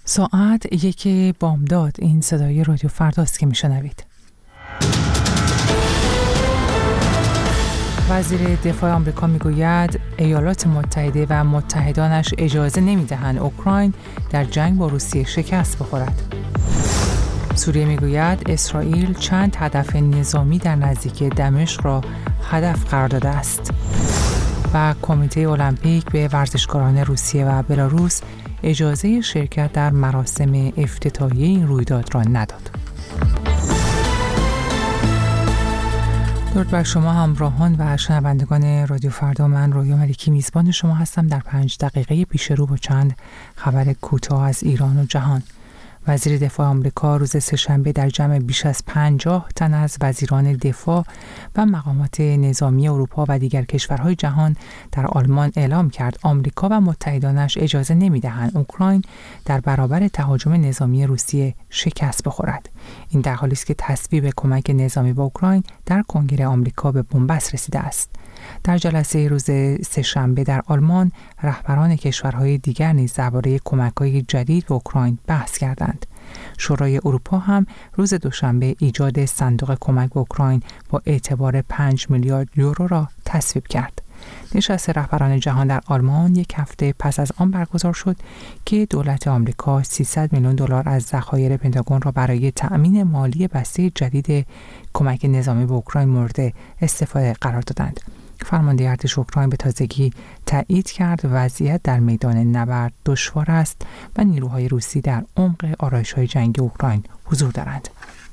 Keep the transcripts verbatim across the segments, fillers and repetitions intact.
ساعت یک بامداد. این صدای رادیو فرداست که میشنوید. وزیر دفاع آمریکا میگوید ایالات متحده و متحدانش اجازه نمیدهند اوکراین در جنگ با روسیه شکست بخورد. سوریه میگوید اسرائیل چند هدف نظامی در نزدیک دمشق را هدف قرار داده است. و کمیته المپیک به ورزشکاران روسیه و بلاروس اجازه شرکت در مراسم افتتاحیه این رویداد را نداد. درود بر شما همراهان و شنوندگان رادیو فردا. من رویا ملکی میزبان شما هستم در پنج دقیقه پیش رو با چند خبر کوتاه از ایران و جهان. وزیر دفاع آمریکا روز سه‌شنبه در جمع بیش از پنجاه تن از وزیران دفاع و مقامات نظامی اروپا و دیگر کشورهای جهان در آلمان اعلام کرد آمریکا و متحدانش اجازه نمی‌دهند اوکراین در برابر تهاجم نظامی روسیه شکست بخورد. این در حالی است که تصویب کمک نظامی به اوکراین در کنگره آمریکا به بنبست رسیده است. در جلسه روز سه‌شنبه در آلمان رهبران کشورهای دیگر نیز درباره کمک‌های جدید به اوکراین بحث کردند. شورای اروپا هم روز دوشنبه ایجاد صندوق کمک به اوکراین با اعتبار پنج میلیارد یورو را تصویب کرد. نشست رهبران جهان در آلمان یک هفته پس از آن برگزار شد که دولت آمریکا سیصد میلیون دلار از ذخایر پنتاگون را برای تأمین مالی بسته جدید کمک نظامی به اوکراین مورد استفاده قرار دادند. فرمانده ارتش اوکراین به تازگی تایید کرد وضعیت در میدان نبرد دشوار است و نیروهای روسی در عمق آرایش‌های جنگی اوکراین حضور دارند.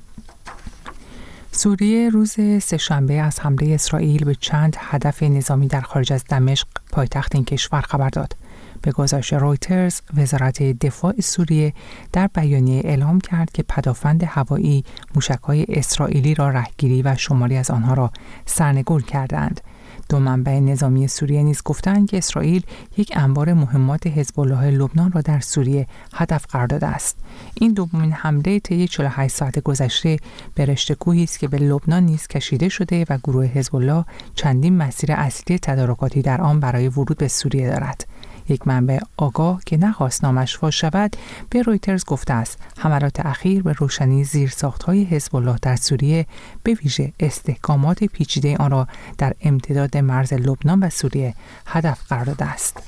سوریه روز سه‌شنبه از حمله اسرائیل به چند هدف نظامی در خارج از دمشق پایتخت این کشور خبر داد. به گزارش رویترز، وزارت دفاع سوریه در بیانیه اعلام کرد که پدافند هوایی موشک‌های اسرائیلی را رهگیری و شماری از آنها را سرنگون کردند. دو منبع نظامی سوریه نیز گفتند که اسرائیل یک انبار مهمات حزب الله لبنان را در سوریه هدف قرار داده است. این دومین حمله طی چهل و هشت ساعت گذشته به رشته کوهی است که به لبنان نیز کشیده شده و گروه حزب الله چندین مسیر اصلی تدارکاتی در آن برای ورود به سوریه دارد. یک منبع آگاه که نخواست نامش فاش شود به رویترز گفته است حملات اخیر به روشنی زیرساخت‌های حزب الله در سوریه به ویژه استحکامات پیچیده آن را در امتداد مرز لبنان و سوریه هدف قرار داده است.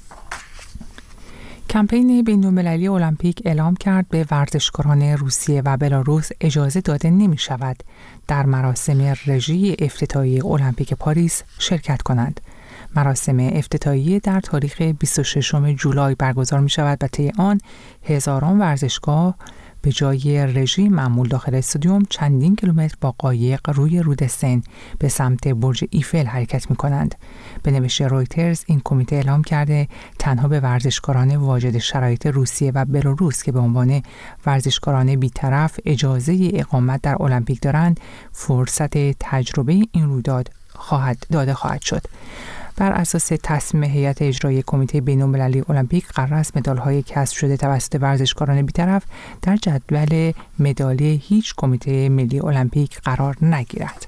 کمپین بین‌المللی المپیک اعلام کرد به ورزشکاران روسیه و بلاروس اجازه داده نمی شود در مراسم رژی افتتاحیه المپیک پاریس شرکت کنند. مراسم افتتاحیه در تاریخ بیست و ششم جولای برگزار می شود و طی آن هزاران ورزشگاه به جای رژی معمول داخل استادیوم چندین کیلومتر با قایق روی رود سن به سمت برج ایفل حرکت می کنند. به نوشته رویترز این کمیته اعلام کرده تنها به ورزشکاران واجد شرایط روسیه و بلاروس که به عنوان ورزشکاران بی‌طرف اجازه اقامت در المپیک دارند فرصت تجربه این رویداد خواهد داده خواهد شد. بر اساس تصمیم هیئت اجرایی کمیته بین‌المللی المپیک قرار است مدال‌های کسب شده توسط ورزشکاران بی‌طرف در جدول مدالی هیچ کمیته ملی المپیک قرار نگیرد.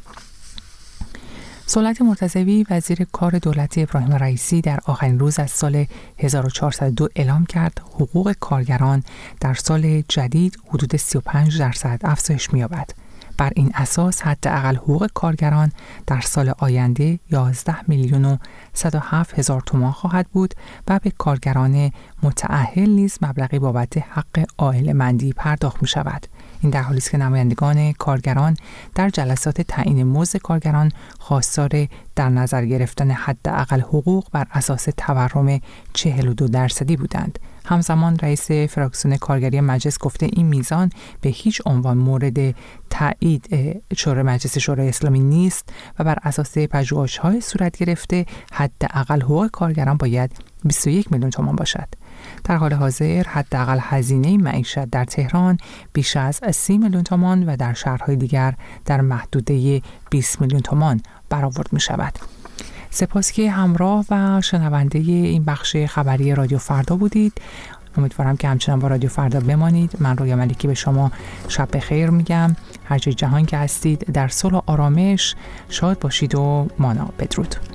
سلطه مرتضوی وزیر کار دولت ابراهیم رئیسی در آخرین روز از سال هزار و چهارصد و دو اعلام کرد حقوق کارگران در سال جدید حدود سی و پنج درصد افزایش می‌یابد. بر این اساس حداقل حقوق کارگران در سال آینده یازده میلیون و صد و هفت هزار تومان خواهد بود و به کارگران متأهل نیز مبلغی بابت حق عائله‌مندی پرداخت می شود. این در حالی است که نمایندگان کارگران در جلسات تعیین مزد کارگران خواستار در نظر گرفتن حداقل حقوق بر اساس تورم چهل و دو درصدی بودند. همزمان رئیس فراکسیون کارگری مجلس گفته این میزان به هیچ عنوان مورد تایید شورای مجلس شورای اسلامی نیست و بر اساس پژوهش‌های صورت گرفته حداقل حقوق کارگران باید بیست و یک میلیون تومان باشد. در حال حاضر حداقل هزینه معیشت در تهران بیش از سی میلیون تومان و در شهرهای دیگر در محدوده بیست میلیون تومان برآورد می شود. سپاس که همراه و شنونده این بخش خبری رادیو فردا بودید. امیدوارم که همچنان با رادیو فردا بمانید. من رویا ملکی به شما شب بخیر میگم. هر جای جهان که هستید در صلح و آرامش شاد باشید و مانا. بدرود.